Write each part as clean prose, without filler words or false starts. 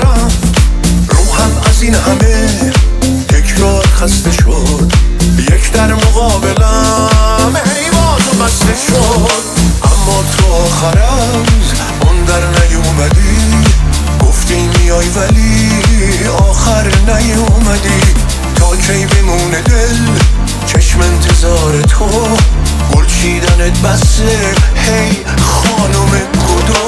دارم. روحم از این همه تکرار خسته شد، یک در مقابلم هی بازو بسته شد. اما تو آخرم اون در نیومدی، گفتی میای ولی آخر نیومدی. تا کی بمونه دل چشم انتظار تو، گل چیدنت بسه هی خانم گدو.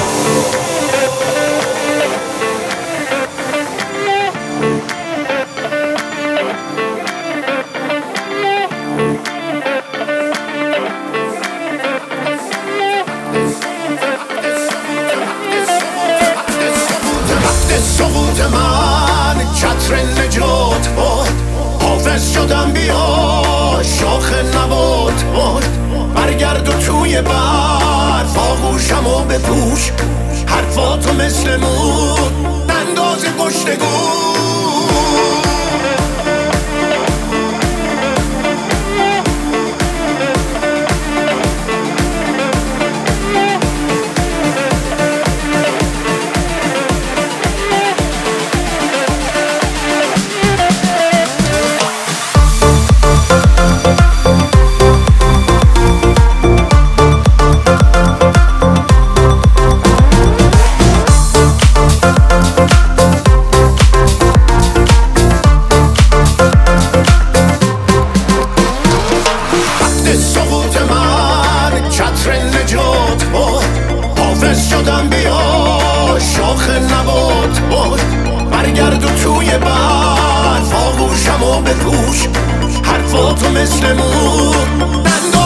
سقوط من چتر نجات بود، حافظ شدم بیا شاخ نبات بود. برگرد و توی برف آغوشم و بپوش، حرفاتو مثل مون انداز گشتگو. سقوط من چتر نجات بود، حافظ شدم بیا شاخ نبات بود. برگرد و توی برف آغوشم و بپوش، حرفاتو مثل مون